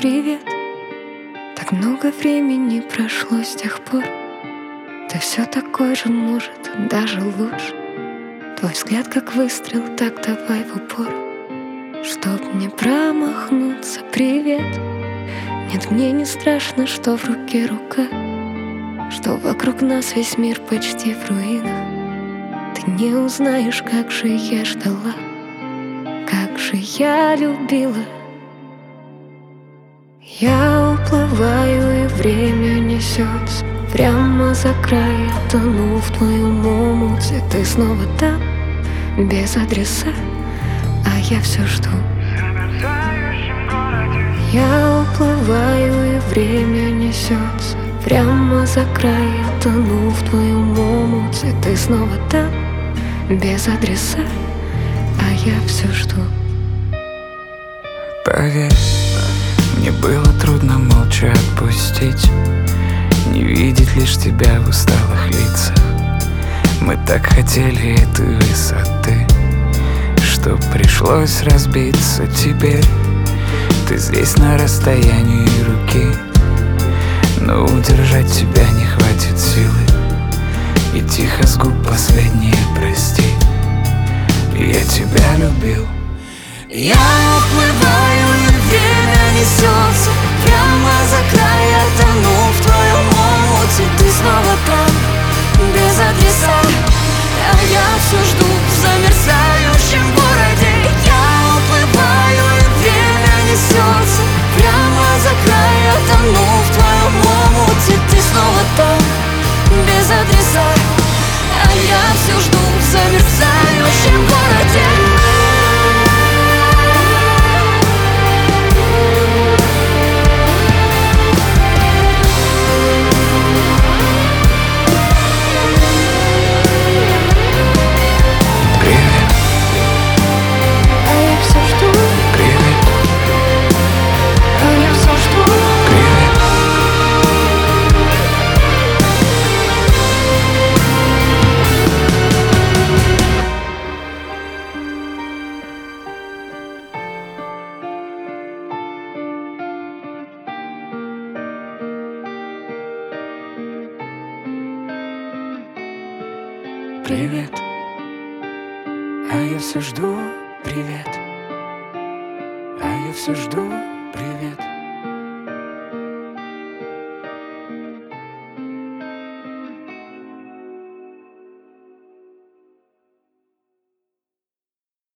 привет. Так много времени прошло с тех пор. Ты все такой же, может, даже лучше. Твой взгляд как выстрел, так давай в упор. Чтоб не промахнуться, привет. Нет, мне не страшно, что в руке рука, что вокруг нас весь мир почти в руинах. Ты не узнаешь, как же я ждала, как же я любила. Я уплываю, и время несется прямо за край. Тону в твоем омуте, ты снова там, без адреса, а я все жду. Я уплываю, и время несется прямо за край. Тону в твоем омуте, ты снова там, без адреса, а я все жду. Поверь, мне было трудно молча отпустить, не видеть лишь тебя в усталых лицах. Мы так хотели этой высоты, что пришлось разбиться. Теперь ты здесь на расстоянии руки, но удержать тебя не хватит силы. И тихо с губ последнее прости. Я тебя любил. Я уплываю, и время несется прямо за край. Я тону в твоем омуте, ты снова там, без адреса, а я все жду в замерзающем городе. Я уплываю, и время несется прямо за край. Я тону в твоем омуте, ты снова там, без адреса, а я все жду в замерзающем городе. Привет, а я все жду, привет, а я все жду, привет.